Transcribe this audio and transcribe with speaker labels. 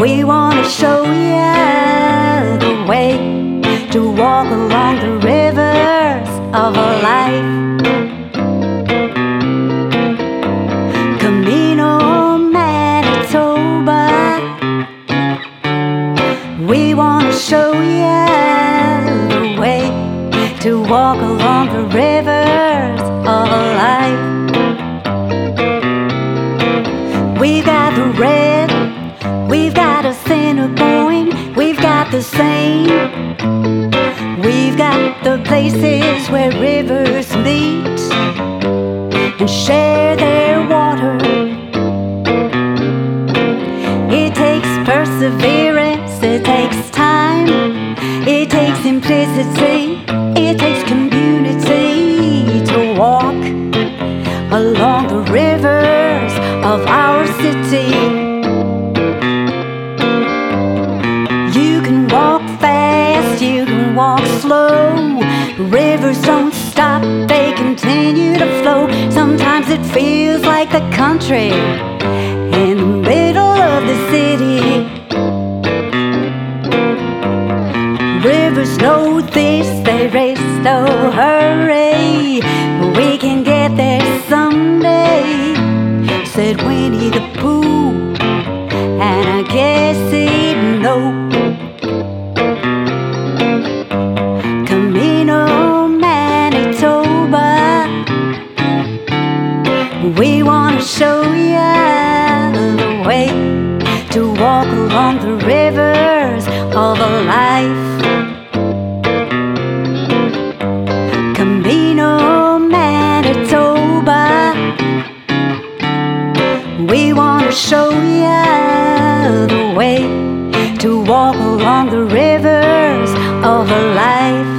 Speaker 1: We want to show you the way to walk along the rivers of a life. Camino Manitoba. We want to show you the way to walk along the rivers of a life. We've got the red, we've got a Centerpoint, we've got the Seine, we've got the places where rivers meet and share their water. It takes perseverance, it takes time, it takes simplicity, it takes community to walk along the rivers of our city. You can walk fast, you can walk slow. Rivers don't stop, they continue to flow. Sometimes it feels like the country in the middle of the city. Rivers know this, they race, no hurry. We can get there someday, said Winnie the Pooh, and I guess he'd know. Camino Manitoba. We want to show you the way to walk along the rivers of a life. Camino Manitoba. We want to show you the way to walk along the rivers of a life.